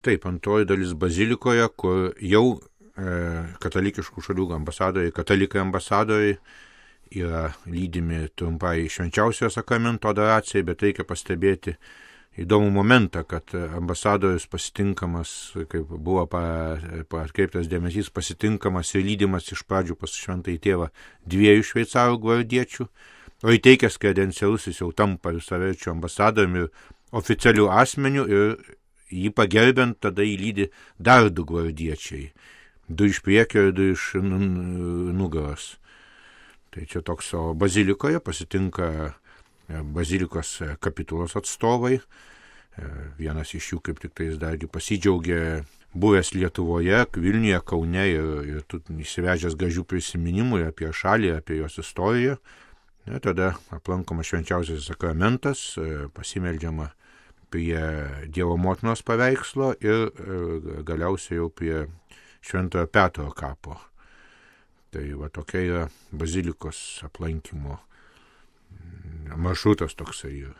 Taip, antroji dalis bazilikoje, kur jau katalikiškų šalių katalikai ambasadoriai yra lydimi trumpai švenčiausiojo sakramento adoracijai, bet reikia pastebėti įdomų momentą, kad ambasadorius pasitinkamas, kaip buvo atkreiptas dėmesys, pasitinkamas ir lydimas iš pradžių pas šventąjį tėvą 2 šveicarų gvardiečių, o įteikęs kredencialus jis jau tampa visaverčiu ambasadoriumi ir oficialiu asmeniu ir jį pagerbiant tada įlydi dar 2 gvardiečiai. 2 iš priekio ir 2 iš nugaros. Tai čia toks, o bazilikoje pasitinka bazilikos kapitulos atstovai. Vienas iš jų kaip tik tais dargi pasidžiaugė buvęs Lietuvoje, Vilniuje, Kaune ir įsivežęs gražių prisiminimų apie šalį, apie jos istoriją. Tada aplankomas švenčiausiasis sakramentas, pasimeldžiama prie Dievo motinos paveikslo ir galiausiai jau prie Šventojo Petro kapo. Tai va tokia yra bazilikos aplankymo maršrutas toksai.